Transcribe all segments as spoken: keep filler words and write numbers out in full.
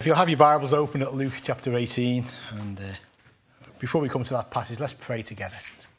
If you'll have your Bibles open at Luke chapter eighteen, and uh, before we come to that passage, let's pray together.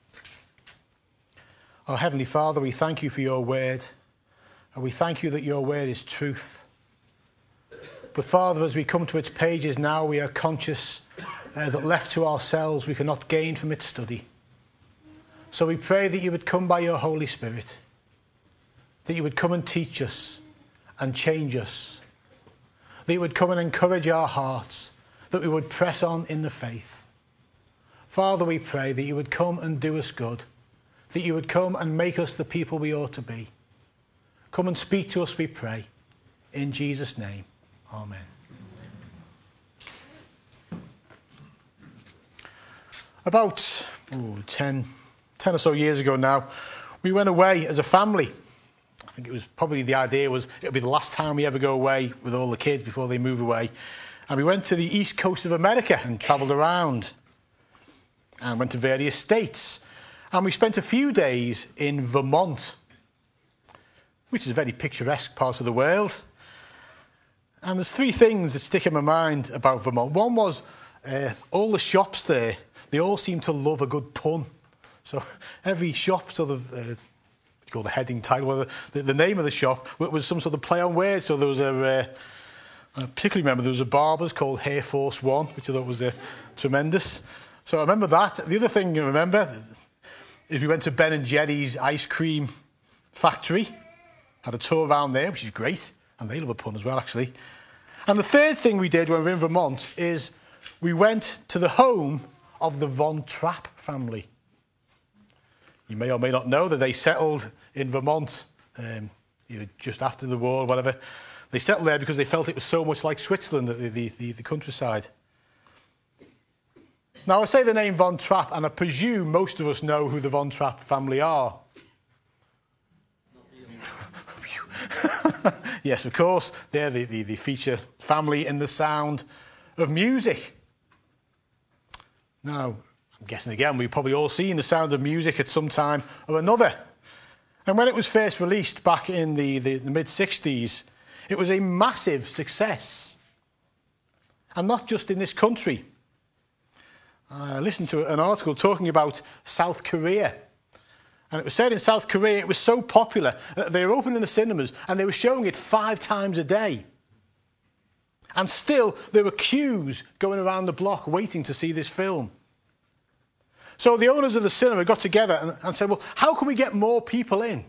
Our Heavenly Father, we thank you for your word, and we thank you that your word is truth. But Father, as we come to its pages now, we are conscious uh, that left to ourselves, we cannot gain from its study. So we pray that you would come by your Holy Spirit, that you would come and teach us and change us, that you would come and encourage our hearts, that we would press on in the faith. Father, we pray that you would come and do us good, that you would come and make us the people we ought to be. Come and speak to us, we pray. In Jesus' name, amen. About ooh, ten, ten or so years ago now, we went away as a family. I think it was probably the idea was it would be the last time we ever go away with all the kids before they move away. And we went to the east coast of America and travelled around and went to various states. And we spent a few days in Vermont, which is a very picturesque part of the world. And there's three things that stick in my mind about Vermont. One was uh, all the shops there, they all seem to love a good pun. So every shop sort of... Uh, called a heading title, well, the, the name of the shop was some sort of play on words. So there was a, uh, I particularly remember there was a barber's called Hair Force One, which I thought was uh, tremendous. So I remember that. The other thing I remember is we went to Ben and Jerry's ice cream factory, had a tour around there, which is great, and they love a pun as well, actually. And the third thing we did when we were in Vermont is we went to the home of the Von Trapp family. You may or may not know that they settled in Vermont, um, either just after the war or whatever. They settled there because they felt it was so much like Switzerland, the, the, the, the countryside. Now, I say the name Von Trapp, and I presume most of us know who the Von Trapp family are. Yes, of course, they're the, the, the feature family in the sound of music. Now, I'm guessing again, we've probably all seen The Sound of Music at some time or another. And when it was first released back in the, the, the mid-sixties, it was a massive success. And not just in this country. I listened to an article talking about South Korea. And it was said in South Korea it was so popular that they were opening the cinemas and they were showing it five times a day. And still, there were queues going around the block waiting to see this film. So the owners of the cinema got together and, and said, well, how can we get more people in?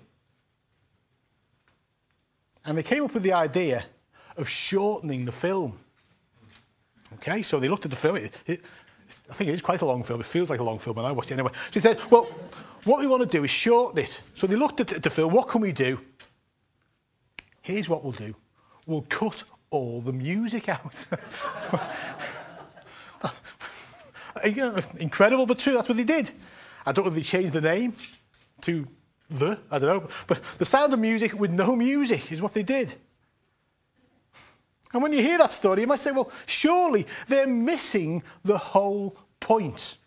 And they came up with the idea of shortening the film. Okay, so they looked at the film. It, it, I think it is quite a long film. It feels like a long film when I watch it anyway. So they said, well, what we want to do is shorten it. So they looked at the film. What can we do? Here's what we'll do. We'll cut all the music out. Incredible, but true. That's what they did. I don't know if they changed the name to the, I don't know. But The Sound of Music with no music is what they did. And when you hear that story, you might say, well, surely they're missing the whole point.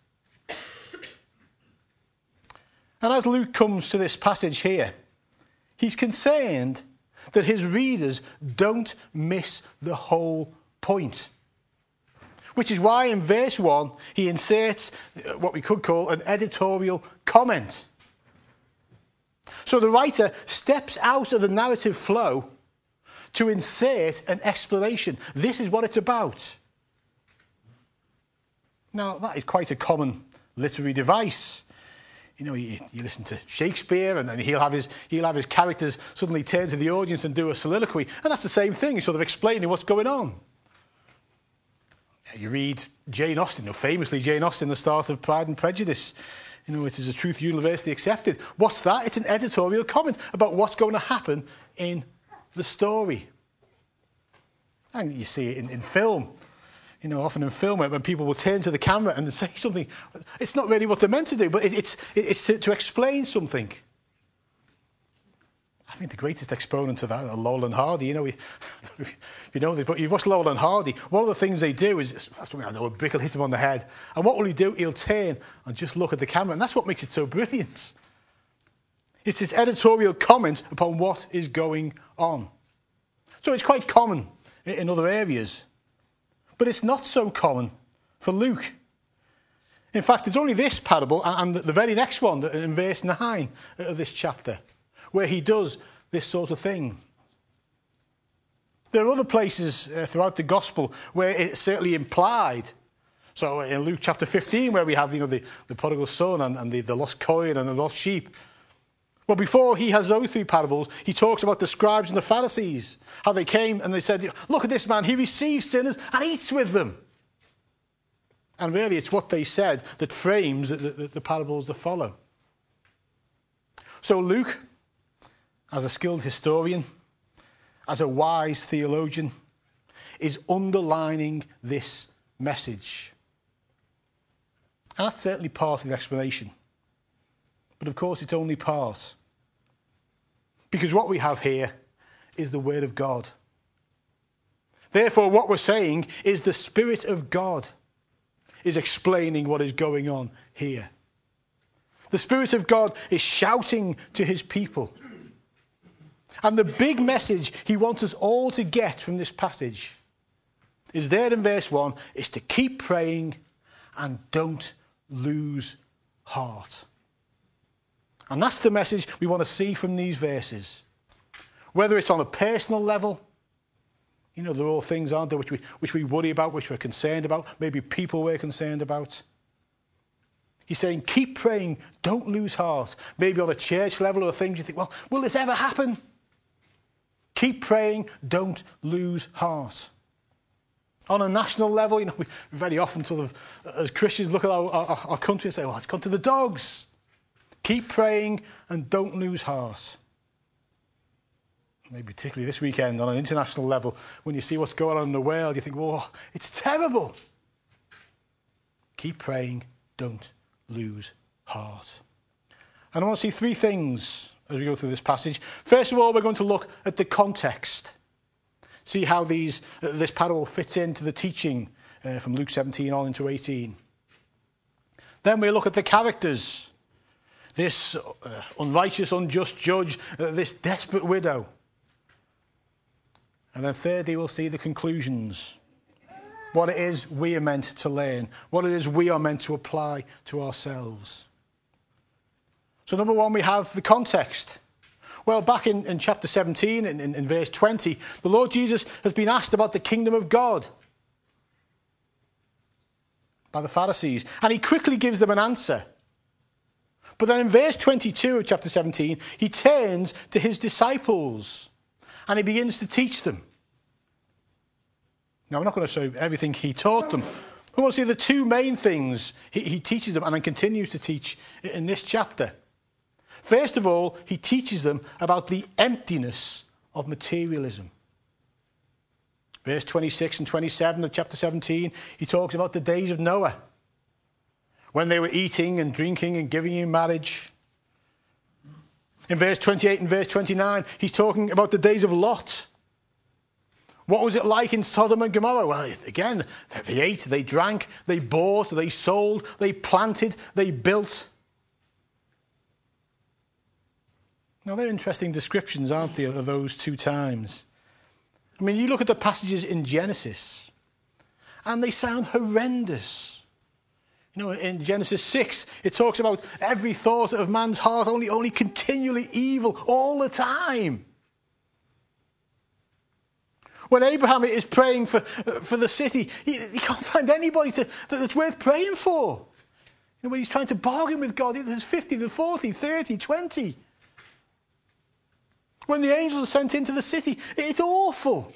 And as Luke comes to this passage here, he's concerned that his readers don't miss the whole point. Which is why in verse one, he inserts what we could call an editorial comment. So the writer steps out of the narrative flow to insert an explanation. This is what it's about. Now, that is quite a common literary device. You know, you, you listen to Shakespeare and then he'll have, his, he'll have his characters suddenly turn to the audience and do a soliloquy. And that's the same thing, he's sort of explaining what's going on. You read Jane Austen, you know, famously Jane Austen, the start of Pride and Prejudice. You know, it is a truth universally accepted. What's that? It's an editorial comment about what's going to happen in the story. And you see it in, in film. You know, often in film, when people will turn to the camera and say something, it's not really what they're meant to do, but it, it's, it, it's to, to explain something. I think the greatest exponent of that are Laurel and Hardy. You know, we, you know, but you watch Laurel and Hardy. One of the things they do is, I know, a brick will hit him on the head, and what will he do? He'll turn and just look at the camera, and that's what makes it so brilliant. It's this editorial comment upon what is going on. So it's quite common in other areas. But it's not so common for Luke. In fact, it's only this parable and the very next one in verse nine of this chapter where he does this sort of thing. There are other places uh, throughout the gospel where it's certainly implied. So in Luke chapter fifteen, where we have you know the, the prodigal son and, and the, the lost coin and the lost sheep. Well, before he has those three parables, he talks about the scribes and the Pharisees, how they came and they said, look at this man, he receives sinners and eats with them. And really, it's what they said that frames the, the, the parables that follow. So Luke, as a skilled historian, as a wise theologian, is underlining this message. And that's certainly part of the explanation. But of course, it's only part. Because what we have here is the Word of God. Therefore, what we're saying is the Spirit of God is explaining what is going on here. The Spirit of God is shouting to his people. And the big message he wants us all to get from this passage is there in verse one, is to keep praying and don't lose heart. And that's the message we want to see from these verses. Whether it's on a personal level, you know, there are all things, aren't there, which we, which we worry about, which we're concerned about, maybe people we're concerned about. He's saying, keep praying, don't lose heart. Maybe on a church level or things you think, well, will this ever happen? Keep praying, don't lose heart. On a national level, you know, we very often sort of, as Christians, look at our, our, our country and say, well, it's gone to the dogs. Keep praying and don't lose heart. Maybe particularly this weekend on an international level, when you see what's going on in the world, you think, whoa, it's terrible. Keep praying, don't lose heart. And I want to see three things as we go through this passage. First of all, we're going to look at the context. See how these uh, this parable fits into the teaching uh, from Luke seventeen on into eighteen. Then we'll look at the characters. This uh, unrighteous, unjust judge, uh, this desperate widow. And then thirdly, we'll see the conclusions. What it is we are meant to learn. What it is we are meant to apply to ourselves. So number one, we have the context. Well, back in, in chapter seventeen, in, in, in verse twenty, the Lord Jesus has been asked about the kingdom of God by the Pharisees. And he quickly gives them an answer. But then in verse twenty-two of chapter seventeen, he turns to his disciples and he begins to teach them. Now, I'm not going to show everything he taught them. We want to see the two main things he, he teaches them and then continues to teach in this chapter. First of all, he teaches them about the emptiness of materialism. Verse twenty-six and twenty-seven of chapter seventeen, he talks about the days of Noah, when they were eating and drinking and giving in marriage. In verse twenty-eight and verse twenty-nine, he's talking about the days of Lot. What was it like in Sodom and Gomorrah? Well, again, they ate, they drank, they bought, they sold, they planted, they built. Now, they're interesting descriptions, aren't they, of those two times? I mean, you look at the passages in Genesis, and they sound horrendous. You know, in Genesis six, it talks about every thought of man's heart only, only continually evil all the time. When Abraham is praying for, for the city, he, he can't find anybody to, that's worth praying for. You know, when he's trying to bargain with God, there's fifty, there's forty, thirty, twenty. When the angels are sent into the city, it's awful.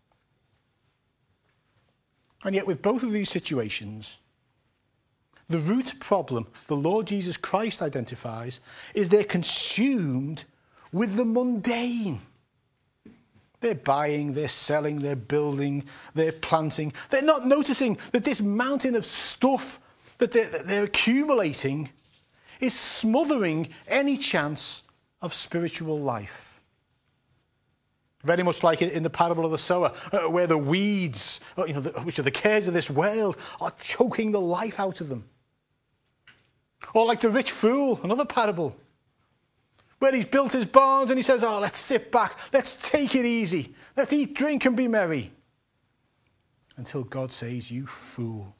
And yet with both of these situations, the root problem the Lord Jesus Christ identifies is they're consumed with the mundane. They're buying, they're selling, they're building, they're planting. They're not noticing that this mountain of stuff that they're, that they're accumulating is smothering any chance of spiritual life. Very much like in the parable of the sower, uh, where the weeds, uh, you know, the, which are the cares of this world, are choking the life out of them. Or like the rich fool, another parable, where he's built his barns and he says, oh, let's sit back, let's take it easy, let's eat, drink and be merry. until God says, you fool.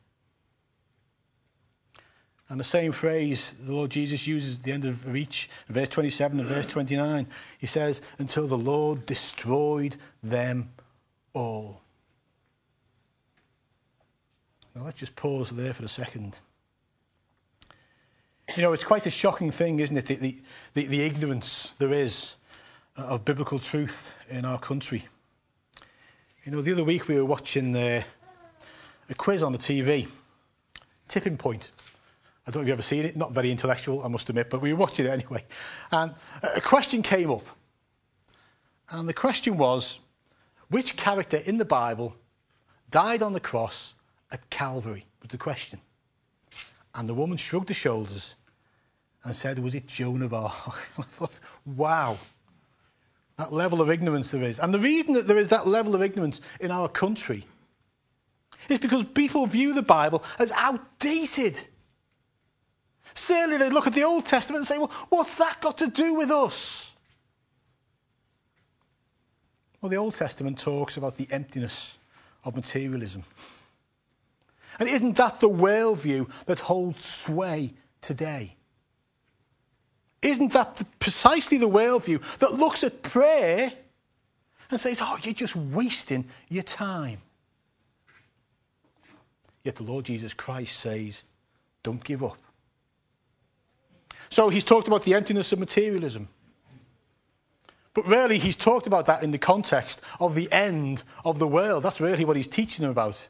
And the same phrase the Lord Jesus uses at the end of each, verse twenty-seven and verse twenty-nine. He says, until the Lord destroyed them all. Now let's just pause there for a second. You know, it's quite a shocking thing, isn't it, the, the, the, the ignorance there is of biblical truth in our country. You know, the other week we were watching uh, a quiz on the T V, Tipping Point. I don't know if you've ever seen it, not very intellectual, I must admit, but we were watching it anyway. And a question came up. And the question was, which character in the Bible died on the cross at Calvary, was the question. And the woman shrugged her shoulders and said, was it Joan of Arc? And I thought, wow, that level of ignorance there is. And the reason that there is that level of ignorance in our country is because people view the Bible as outdated. Certainly they look at the Old Testament and say, well, what's that got to do with us? Well, the Old Testament talks about the emptiness of materialism. And isn't that the worldview that holds sway today? Isn't that the, precisely the worldview that looks at prayer and says, oh, you're just wasting your time? Yet the Lord Jesus Christ says, don't give up. So he's talked about the emptiness of materialism. But really, he's talked about that in the context of the end of the world. That's really what he's teaching them about.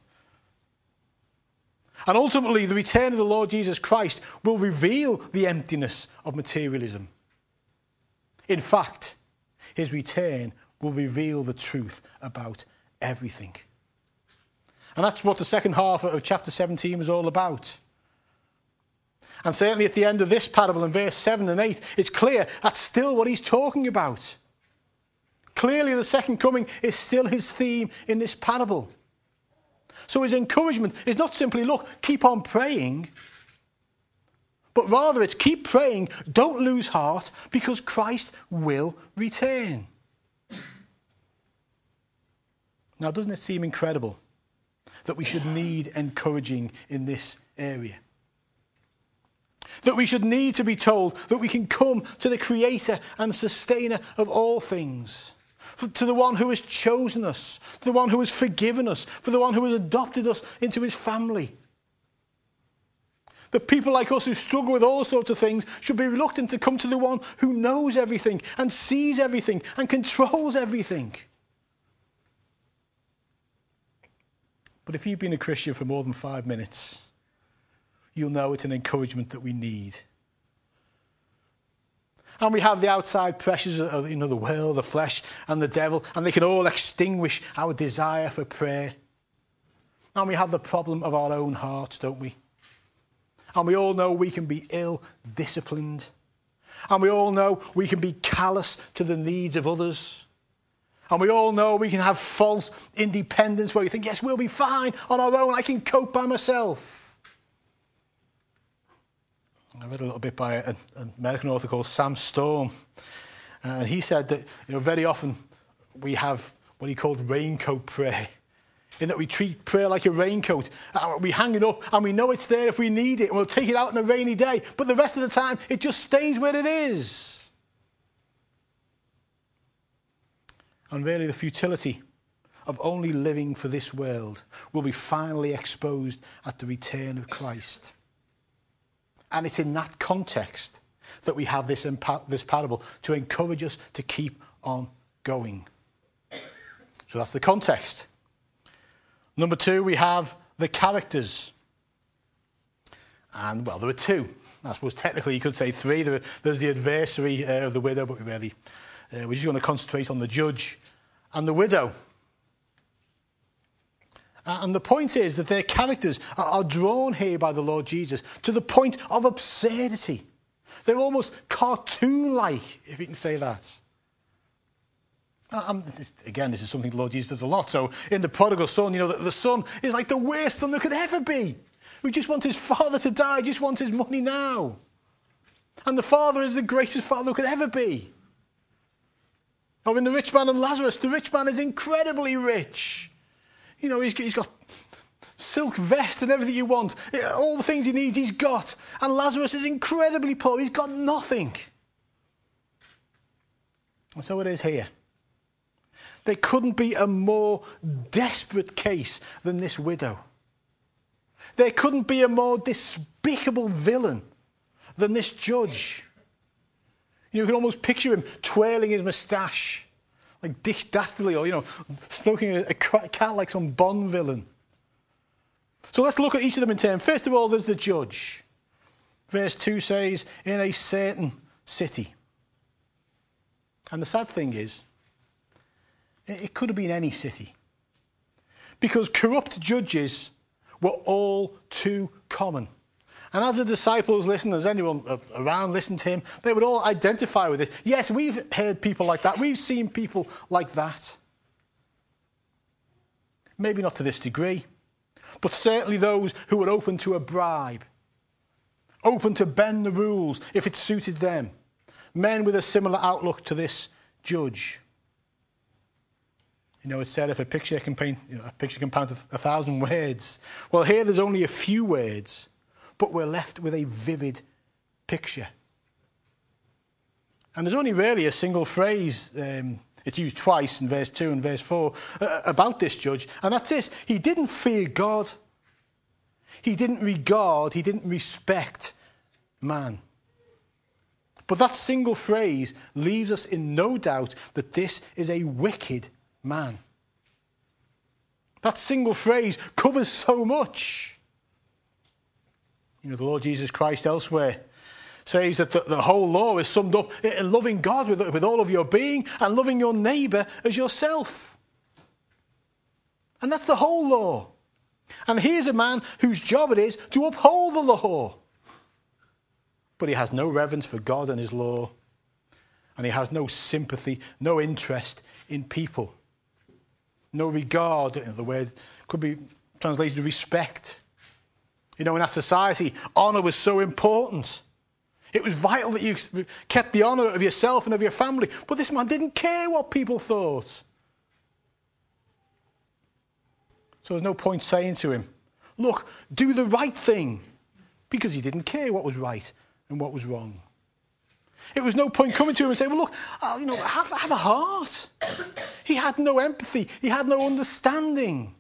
And ultimately, the return of the Lord Jesus Christ will reveal the emptiness of materialism. In fact, his return will reveal the truth about everything. And that's what the second half of chapter seventeen is all about. And certainly at the end of this parable in verse seven and eight, it's clear that's still what he's talking about. Clearly the second coming is still his theme in this parable. So his encouragement is not simply, look, keep on praying, but rather it's keep praying, don't lose heart, because Christ will return. Now, doesn't it seem incredible that we should need encouraging in this area? That we should need to be told that we can come to the creator and sustainer of all things, to the one who has chosen us, to the one who has forgiven us, for the one who has adopted us into his family. That people like us who struggle with all sorts of things should be reluctant to come to the one who knows everything and sees everything and controls everything. But if you've been a Christian for more than five minutes, you'll know it's an encouragement that we need. And we have the outside pressures of, you know, the world, the flesh, and the devil, and they can all extinguish our desire for prayer. And we have the problem of our own hearts, don't we? And we all know we can be ill-disciplined. And we all know we can be callous to the needs of others. And we all know we can have false independence where we think, yes, we'll be fine on our own. I can cope by myself. I read a little bit by an, an American author called Sam Storm. And he said that, you know, very often we have what he called raincoat prayer. In that we treat prayer like a raincoat. We hang it up and we know it's there if we need it. And we'll take it out on a rainy day. But the rest of the time, it just stays where it is. And really the futility of only living for this world will be finally exposed at the return of Christ. And it's in that context that we have this, impa- this parable to encourage us to keep on going. So that's the context. Number two, we have the characters. And, well, there are two. I suppose technically you could say three. There, there's the adversary uh, of the widow, but we really, uh, we're just going to concentrate on the judge and the widow. Uh, and the point is that their characters are, are drawn here by the Lord Jesus to the point of absurdity. They're almost cartoon-like, if you can say that. Um, again, this is something the Lord Jesus does a lot. So in the prodigal son, you know, the, the son is like the worst son there could ever be. Who just wants his father to die, just wants his money now. And the father is the greatest father there could ever be. Or in the rich man and Lazarus, the rich man is incredibly rich. You know, he's, he's got silk vest and everything you want. All the things he needs, he's got. And Lazarus is incredibly poor. He's got nothing. And so it is here. There couldn't be a more desperate case than this widow. There couldn't be a more despicable villain than this judge. You can almost picture him twirling his moustache like Dick Dastardly, or, you know, smoking a, a cat like some Bond villain. So let's look at each of them in turn. First of all, there's the judge. Verse two says, in a certain city. And the sad thing is, it could have been any city. Because corrupt judges were all too common. And as the disciples listened, as anyone around listened to him, they would all identify with it. Yes, we've heard people like that. We've seen people like that. Maybe not to this degree, but certainly those who were open to a bribe, open to bend the rules if it suited them. Men with a similar outlook to this judge. You know, it's said if a picture can paint, you know, a picture can paint a, a thousand words. Well, here there's only a few words, but we're left with a vivid picture. And there's only really a single phrase, um, it's used twice in verse two and verse four, uh, about this judge, and that's this: he didn't fear God. He didn't regard, he didn't respect man. But that single phrase leaves us in no doubt that this is a wicked man. That single phrase covers so much. You know, the Lord Jesus Christ elsewhere says that the, the whole law is summed up in loving God with, with all of your being and loving your neighbour as yourself. And that's the whole law. And here's a man whose job it is to uphold the law. But he has no reverence for God and his law. And he has no sympathy, no interest in people. No regard, you know, the word could be translated respect. You know, in that society, honour was so important. It was vital that you kept the honour of yourself and of your family. But this man didn't care what people thought. So there's no point saying to him, look, do the right thing. Because he didn't care what was right and what was wrong. It was no point coming to him and saying, well, look, uh, you know, have, have a heart. He had no empathy. He had no understanding.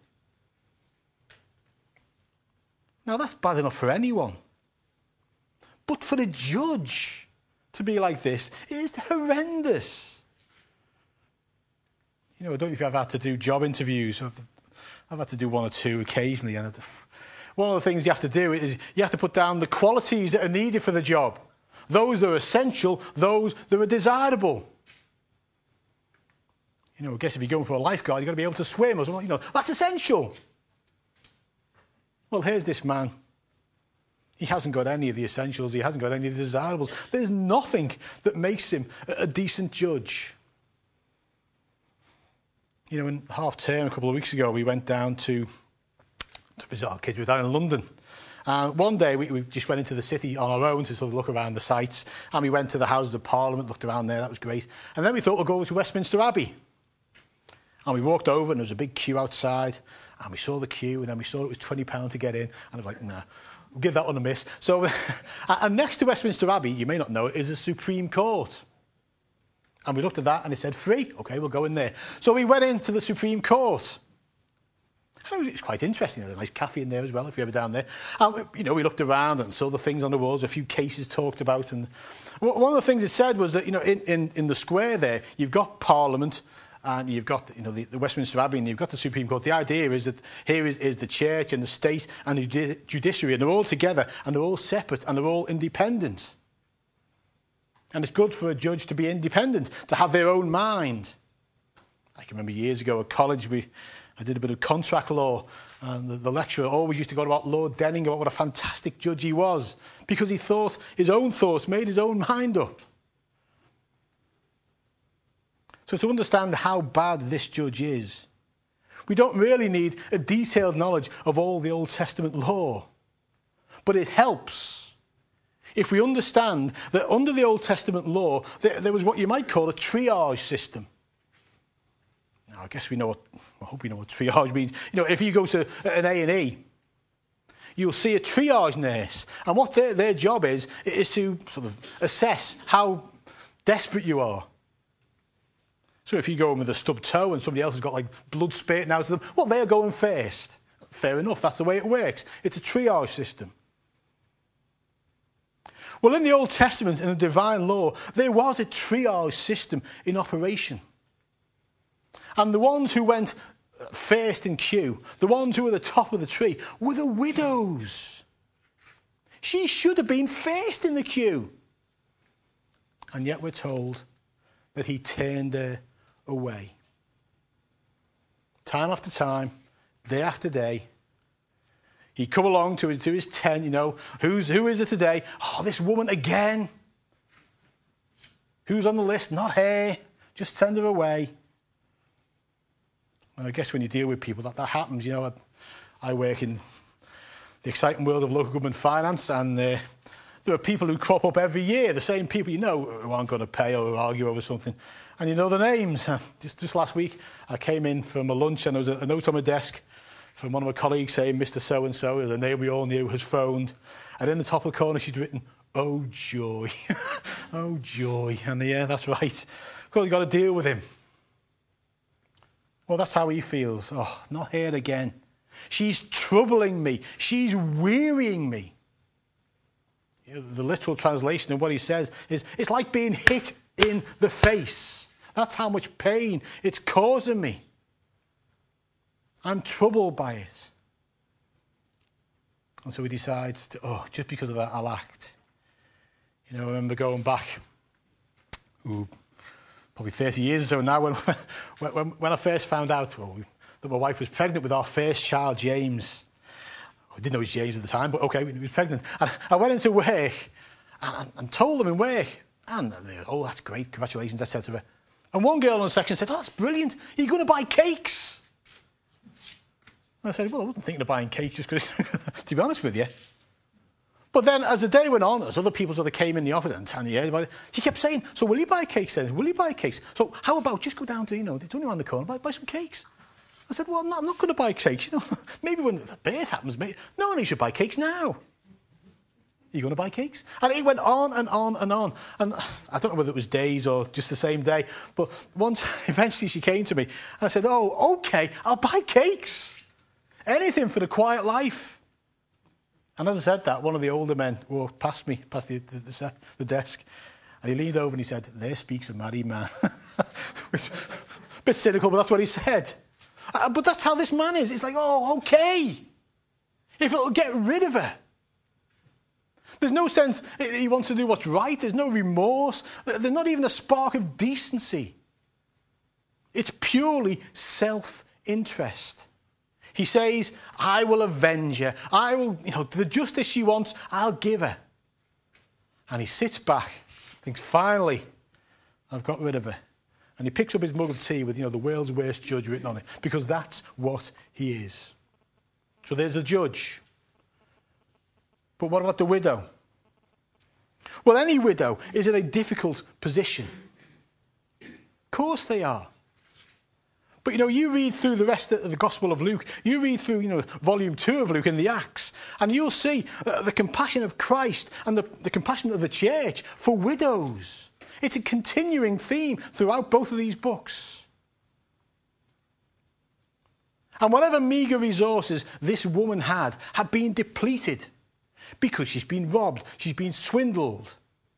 Now, that's bad enough for anyone. But for a judge to be like this is horrendous. You know, I don't know if you've had to do job interviews. I've, I've had to do one or two occasionally. And one of the things you have to do is you have to put down the qualities that are needed for the job. Those that are essential, those that are desirable. You know, I guess if you're going for a lifeguard, you've got to be able to swim or something. You know, that's essential. Well, here's this man. He hasn't got any of the essentials. He hasn't got any of the desirables. There's nothing that makes him a decent judge. You know, in half term a couple of weeks ago, we went down to, to visit our kids. We were down in London. And one day we, we just went into the city on our own to sort of look around the sites. And we went to the Houses of Parliament, looked around there. That was great. And then we thought we'd go over to Westminster Abbey. And we walked over and there was a big queue outside. And we saw the queue and then we saw it was twenty pounds to get in. And I was like, nah, we'll give that one a miss. So, and next to Westminster Abbey, you may not know it, is the Supreme Court. And we looked at that and it said free. OK, we'll go in there. So we went into the Supreme Court. And it was quite interesting. There's a nice cafe in there as well, if you're ever down there. And, you know, we looked around and saw the things on the walls, a few cases talked about. And one of the things it said was that, you know, in, in, in the square there, you've got Parliament and you've got, you know, the, the Westminster Abbey and you've got the Supreme Court. The idea is that here is, is the church and the state and the judiciary, and they're all together and they're all separate and they're all independent. And it's good for a judge to be independent, to have their own mind. I can remember years ago at college, we... I did a bit of contract law, and the, the lecturer always used to go about Lord Denning, about what a fantastic judge he was, because he thought his own thoughts, made his own mind up. So to understand how bad this judge is, we don't really need a detailed knowledge of all the Old Testament law. But it helps if we understand that under the Old Testament law, there, there was what you might call a triage system. Now, Now, I guess we know what, I hope we know what triage means. You know, if you go to an A and E, you'll see a triage nurse. And what their, their job is, is to sort of assess how desperate you are. So if you go in with a stubbed toe and somebody else has got like blood spurting out of them, well, they're going first. Fair enough, that's the way it works. It's a triage system. Well, in the Old Testament, in the divine law, there was a triage system in operation. And the ones who went first in queue, the ones who were at the top of the tree, were the widows. She should have been first in the queue. And yet we're told that he turned her away. Time after time, day after day, he'd come along to his, to his tent, you know, who's, who is it today? Oh, this woman again. Who's on the list? Not her. Just send her away. And I guess when you deal with people, that, that happens. You know, I, I work in the exciting world of local government finance, and uh, there are people who crop up every year, the same people you know who aren't going to pay or argue over something. And you know the names. Just, just last week, I came in from a lunch and there was a, a note on my desk from one of my colleagues saying, Mister So-and-so, the name we all knew, has phoned. And in the top of the corner, she'd written, oh, joy. Oh, joy. And yeah, that's right. Well, you've got to deal with him. Well, that's how he feels. Oh, not here again. She's troubling me. She's wearying me. You know, the literal translation of what he says is, it's like being hit in the face. That's how much pain it's causing me. I'm troubled by it. And so he decides to, oh, just because of that, I'll act. You know, I remember going back, ooh, probably thirty years or so now, when, when, when I first found out well, that my wife was pregnant with our first child, James. I didn't know he was James at the time, but okay, he was pregnant. And I went into work and, and told them in work, and they go, oh, that's great, congratulations, et cetera. And one girl in the section said, oh, that's brilliant, are you going to buy cakes? And I said, well, I wasn't thinking of buying cakes just because, to be honest with you. But then as the day went on, as other people sort of came in the office and Tanya heard about it, she kept saying, so will you buy cakes then? Will you buy cakes? So how about just go down to, you know, it's only around the corner, buy, buy some cakes. I said, well, I'm not, I'm not going to buy cakes. You know, maybe when the birth happens, maybe, no, you should buy cakes now. Are you going to buy cakes? And it went on and on and on. And I don't know whether it was days or just the same day, but once eventually she came to me and I said, oh, okay, I'll buy cakes. Anything for the quiet life. And as I said that, one of the older men walked past me, past the, the, the, the desk, and he leaned over and he said, there speaks a married man. Which, a bit cynical, but that's what he said. Uh, but that's how this man is. It's like, oh, okay. If it'll get rid of her. There's no sense he wants to do what's right. There's no remorse. There's not even a spark of decency. It's purely self-interest. He says, I will avenge her. I will, you know, the justice she wants, I'll give her. And he sits back, thinks, finally, I've got rid of her. And he picks up his mug of tea with, you know, the world's worst judge written on it, because that's what he is. So there's a judge. But what about the widow? Well, any widow is in a difficult position. Of course they are. But, you know, you read through the rest of the Gospel of Luke, you read through, you know, volume two of Luke in the Acts, and you'll see uh, the compassion of Christ and the, the compassion of the church for widows. It's a continuing theme throughout both of these books. And whatever meagre resources this woman had, had been depleted because she's been robbed, she's been swindled.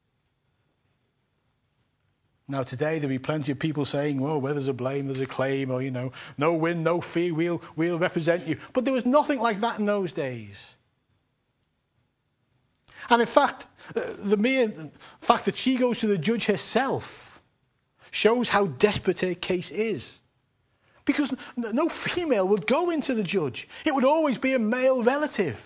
Now today there'll be plenty of people saying, well, where there's a blame, there's a claim, or, you know, no win, no fee, we'll, we'll represent you. But there was nothing like that in those days. And in fact, the mere fact that she goes to the judge herself shows how desperate her case is. Because no female would go into the judge. It would always be a male relative.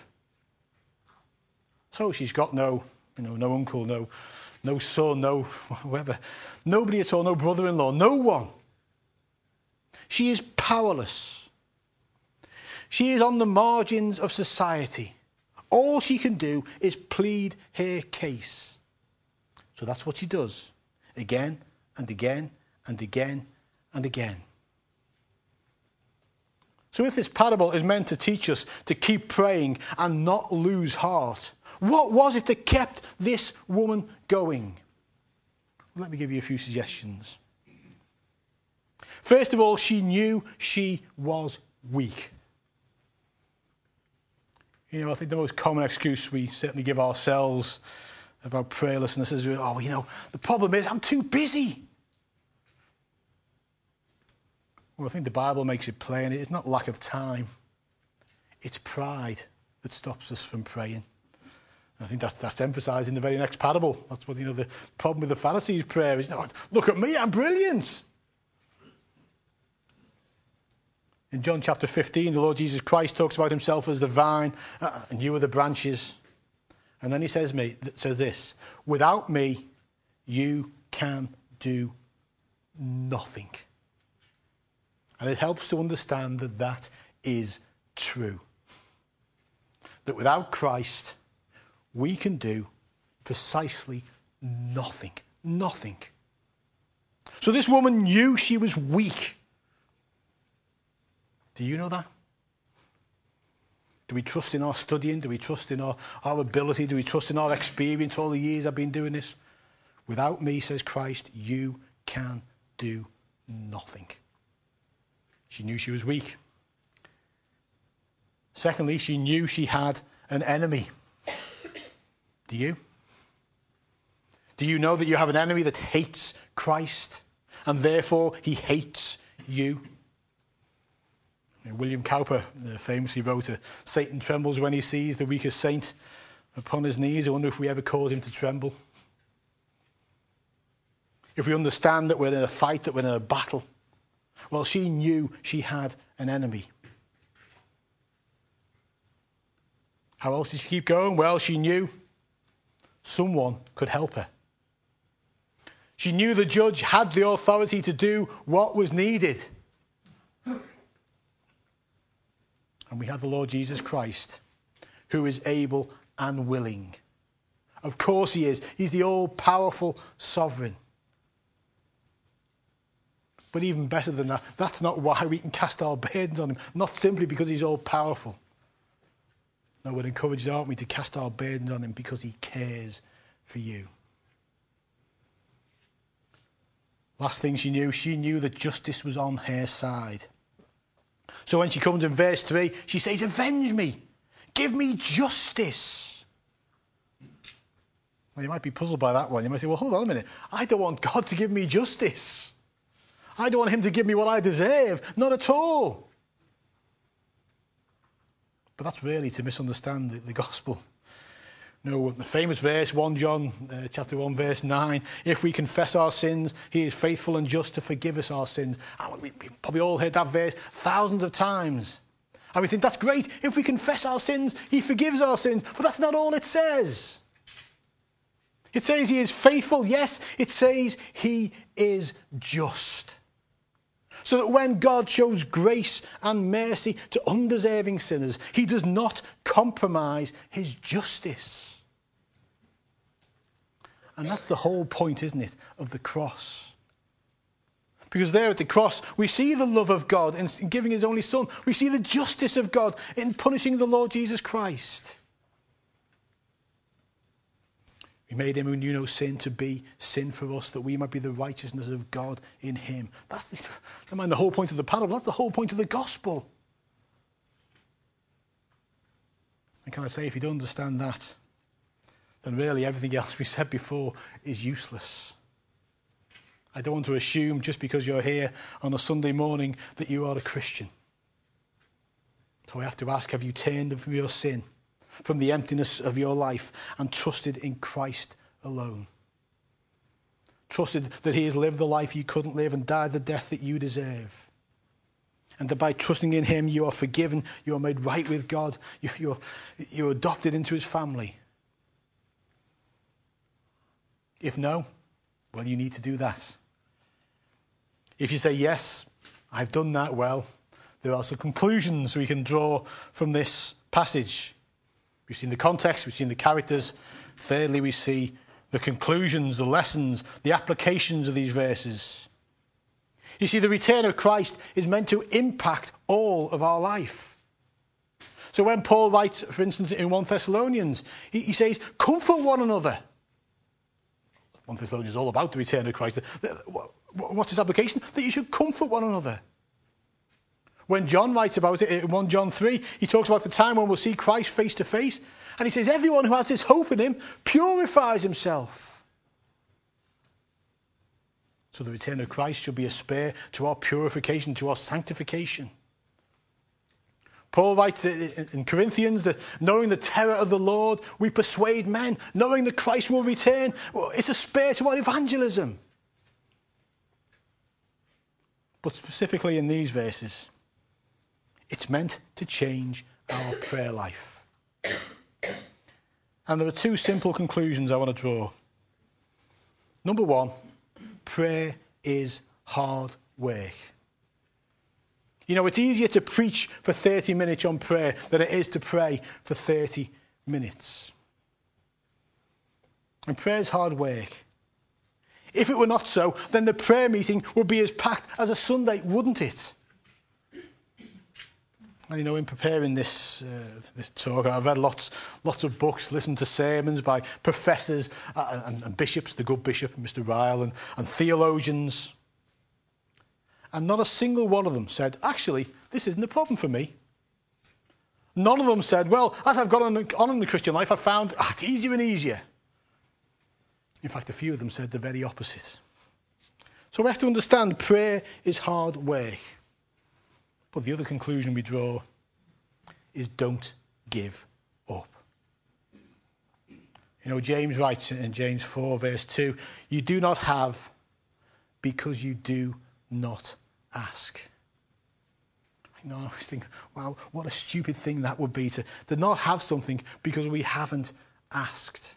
So she's got no, you know, no uncle, no, no son, no whoever. Nobody at all, no brother-in-law, no one. She is powerless. She is on the margins of society. All she can do is plead her case. So that's what she does, again and again and again and again. So if this parable is meant to teach us to keep praying and not lose heart, what was it that kept this woman going? Let me give you a few suggestions. First of all, she knew she was weak. You know, I think the most common excuse we certainly give ourselves about prayerlessness is, oh, you know, the problem is I'm too busy. Well, I think the Bible makes it plain. It's not lack of time. It's pride that stops us from praying. I think that's, that's emphasised in the very next parable. That's what, you know, the problem with the Pharisees' prayer is, no, look at me, I'm brilliant. In John chapter fifteen, the Lord Jesus Christ talks about himself as the vine, uh, and you are the branches. And then he says, me, says this, without me, you can do nothing. And it helps to understand that that is true. That without Christ, we can do precisely nothing. Nothing. So this woman knew she was weak. Do you know that? Do we trust in our studying? Do we trust in our, our ability? Do we trust in our experience all the years I've been doing this? Without me, says Christ, you can do nothing. She knew she was weak. Secondly, she knew she had an enemy. Do you? Do you know that you have an enemy that hates Christ and therefore he hates you? William Cowper famously wrote, Satan trembles when he sees the weakest saint upon his knees. I wonder if we ever cause him to tremble. If we understand that we're in a fight, that we're in a battle. Well, she knew she had an enemy. How else did she keep going? Well, she knew someone could help her. She knew the judge had the authority to do what was needed. And we have the Lord Jesus Christ, who is able and willing. Of course he is. He's the all-powerful sovereign. But even better than that, that's not why we can cast our burdens on him. Not simply because he's all-powerful. No, we're encouraged, aren't we, to cast our burdens on him because he cares for you. Last thing she knew, she knew that justice was on her side. So when she comes in verse three, she says, avenge me. Give me justice. Well, you might be puzzled by that one. You might say, well, hold on a minute. I don't want God to give me justice. I don't want him to give me what I deserve. Not at all. But that's really to misunderstand the, the gospel. No, the famous verse, First John uh, chapter one, verse nine, if we confess our sins, he is faithful and just to forgive us our sins. And we, we probably all heard that verse thousands of times. And we think that's great. If we confess our sins, he forgives our sins. But that's not all it says. It says he is faithful. Yes, it says he is just. So that when God shows grace and mercy to undeserving sinners, he does not compromise his justice. And that's the whole point, isn't it, of the cross. Because there at the cross, we see the love of God in giving his only son. We see the justice of God in punishing the Lord Jesus Christ. We made him who knew no sin to be sin for us, that we might be the righteousness of God in him. That's the, I mean, the whole point of the parable. That's the whole point of the gospel. And can I say, if you don't understand that, then really everything else we said before is useless. I don't want to assume just because you're here on a Sunday morning that you are a Christian. So I have to ask, have you turned from your sin, from the emptiness of your life, and trusted in Christ alone? Trusted that he has lived the life you couldn't live and died the death that you deserve. And that by trusting in him, you are forgiven, you are made right with God, you, you're, you're adopted into his family. If no, well, you need to do that. If you say, yes, I've done that, well, there are some conclusions we can draw from this passage. We've seen the context, we've seen the characters. Thirdly, we see the conclusions, the lessons, the applications of these verses. You see, the return of Christ is meant to impact all of our life. So when Paul writes, for instance, in First Thessalonians, he, he says, comfort one another. First Thessalonians is all about the return of Christ. What's his application? That you should comfort one another. When John writes about it in First John three, he talks about the time when we'll see Christ face to face. And he says, everyone who has this hope in him purifies himself. So the return of Christ should be a spur to our purification, to our sanctification. Paul writes in Corinthians that knowing the terror of the Lord, we persuade men. Knowing that Christ will return, it's a spur to our evangelism. But specifically in these verses, it's meant to change our prayer life. And there are two simple conclusions I want to draw. Number one, prayer is hard work. You know, it's easier to preach for thirty minutes on prayer than it is to pray for thirty minutes. And prayer is hard work. If it were not so, then the prayer meeting would be as packed as a Sunday, wouldn't it? And you know, in preparing this uh, this talk, I've read lots lots of books, listened to sermons by professors uh, and, and bishops, the good bishop, Mister Ryle, and, and theologians. And not a single one of them said, actually, this isn't a problem for me. None of them said, well, as I've got on, on in the Christian life, I've found ah, it's easier and easier. In fact, a few of them said the very opposite. So we have to understand prayer is hard work. But the other conclusion we draw is don't give up. You know, James writes in James four, verse two, you do not have because you do not ask. You know, I always think, wow, what a stupid thing that would be to, to not have something because we haven't asked.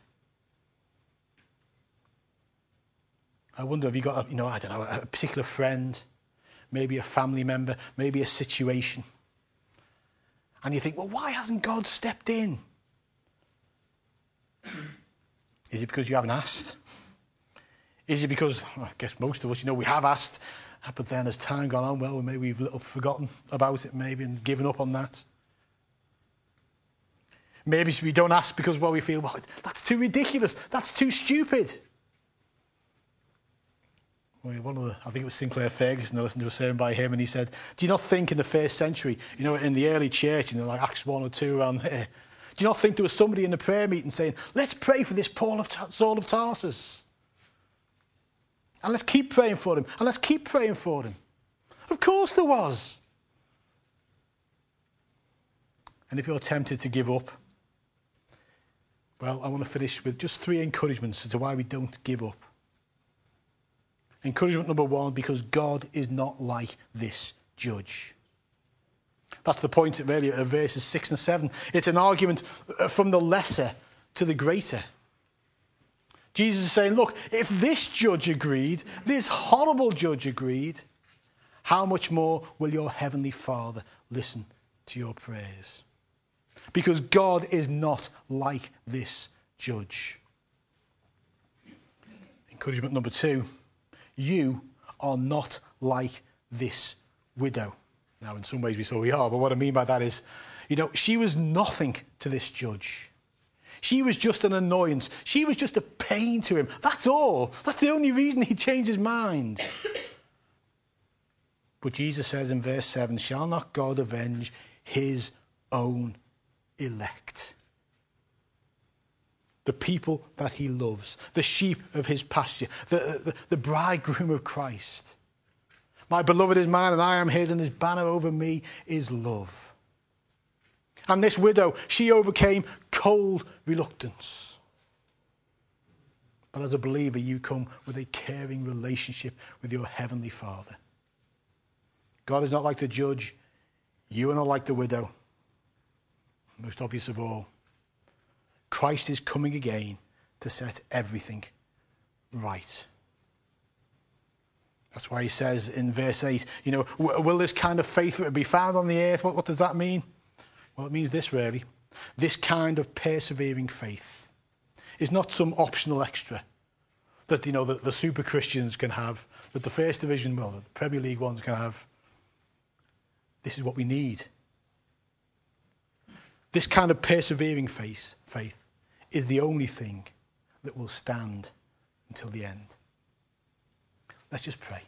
I wonder, have you got, a, you know, I don't know, a particular friend, maybe a family member, maybe a situation, and you think, well, why hasn't God stepped in? Is it because you haven't asked? Is it because, well, I guess most of us, you know, we have asked, but then as time gone on, well, maybe we've little forgotten about it maybe and given up on that. Maybe we don't ask because, well, we feel, well, that's too ridiculous, that's too stupid. Well, one of the, I think it was Sinclair Ferguson, I listened to a sermon by him, and he said, do you not think in the first century, you know, in the early church, you know, like Acts one or two around there, do you not think there was somebody in the prayer meeting saying, let's pray for this Paul of Tar- Saul of Tarsus? And let's keep praying for him. And let's keep praying for him. Of course there was. And if you're tempted to give up, well, I want to finish with just three encouragements as to why we don't give up. Encouragement number one, because God is not like this judge. That's the point really of verses six and seven. It's an argument from the lesser to the greater. Jesus is saying, look, if this judge agreed, this horrible judge agreed, how much more will your heavenly Father listen to your prayers? Because God is not like this judge. Encouragement number two, you are not like this widow. Now, in some ways we saw we are, but what I mean by that is, you know, she was nothing to this judge. She was just an annoyance. She was just a pain to him. That's all. That's the only reason he changed his mind. But Jesus says in verse seven, shall not God avenge his own elect? The people that he loves, the sheep of his pasture, the, the, the bridegroom of Christ. My beloved is mine and I am his, and his banner over me is love. And this widow, she overcame cold reluctance. But as a believer, you come with a caring relationship with your heavenly Father. God is not like the judge. You are not like the widow. Most obvious of all, Christ is coming again to set everything right. That's why he says in verse eight, you know, will this kind of faith be found on the earth? What, what does that mean? Well, it means this really. This kind of persevering faith is not some optional extra that, you know, that the super Christians can have, that the First Division, well, the Premier League ones can have. This is what we need. This kind of persevering faith, faith is the only thing that will stand until the end. Let's just pray.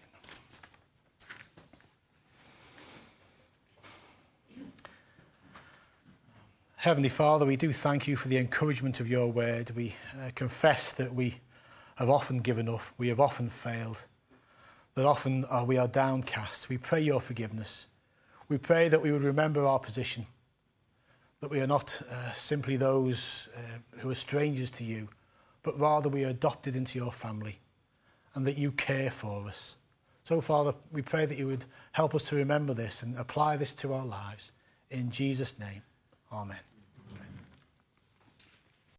Heavenly Father, we do thank you for the encouragement of your word. We uh, confess that we have often given up, we have often failed, that often uh, we are downcast. We pray your forgiveness. We pray that we would remember our position, that we are not uh, simply those uh, who are strangers to you, but rather we are adopted into your family and that you care for us. So, Father, we pray that you would help us to remember this and apply this to our lives. In Jesus' name, amen.